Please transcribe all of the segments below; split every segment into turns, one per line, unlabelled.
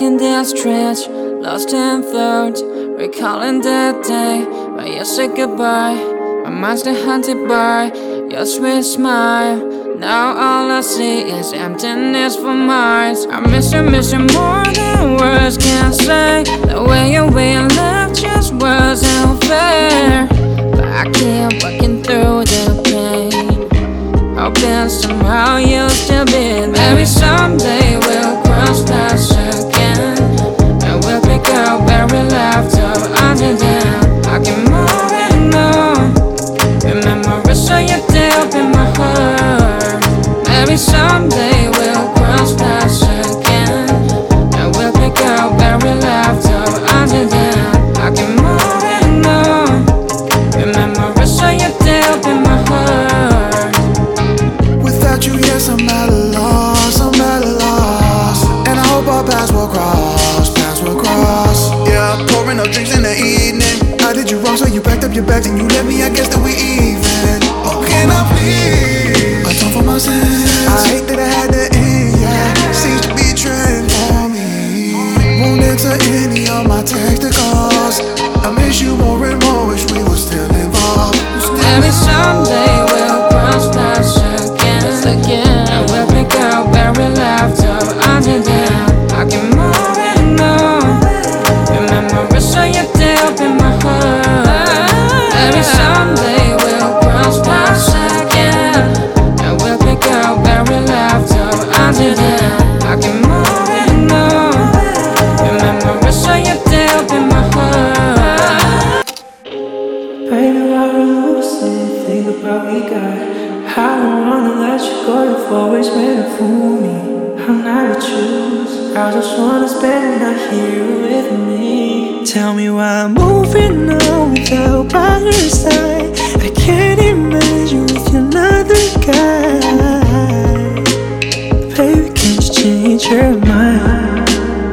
walking the streets, lost in thought, recalling that day when you said goodbye. My mind's still haunted by your sweet smile. Now all I see is emptiness for miles. I miss you more than words can say. The way you left just wasn't fair, but I keep walking through the pain, hoping somehow you'll still be there. Maybe someday we'll cross paths again, and we'll pick up where we left off. Until then, I keep moving on. Memories of you deep in my heart. Maybe someday we'll cross paths again, and we'll pick up where we left off. Until then, I keep moving on. Memories of you deep in my heart.
Without you, yes, I'm at a loss, I'm at a loss. And I hope our paths will cross. Yeah, pouring up drinks in the evening. I did you wrong, so you packed up your bags and you left me, I guess that we even. Oh, can I please atone for my sins? I hate that I had to end, yeah. Seems to be a trend for me. Won't answer any of my text or calls. I miss you more and more, wish we were still involved.
Maybe someday we'll cross paths again, and we'll pick up where we left off. Until then, I keep moving on. Memories of you deep in my heart. Maybe someday we'll cross paths again, and we'll pick up where we left off. Until then, I keep moving on. Memories of you deep in my heart.
Baby, while we're losing, think about what we got. I don't wanna let you go, you've always been a fool me. I'll never choose, I just wanna spend the night here with me. Tell me why I'm moving on without by your side. I can't imagine with another guy. Baby, can't you change your mind?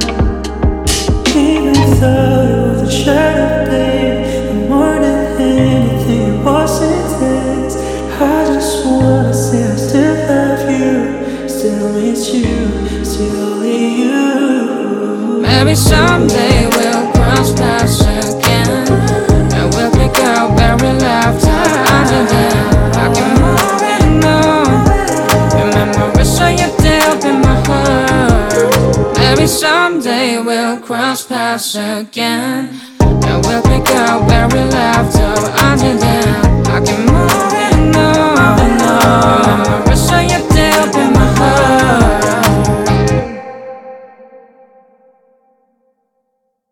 Even though it was a shadow day, and more than anything it wasn't this. I just wanna say I still love you, still miss you, still only you.
Maybe someday we'll cross paths again, and we'll pick up where we left off. Until then, I keep moving on. Memories of you deep in my heart. Maybe someday we'll cross paths again, and we'll pick up where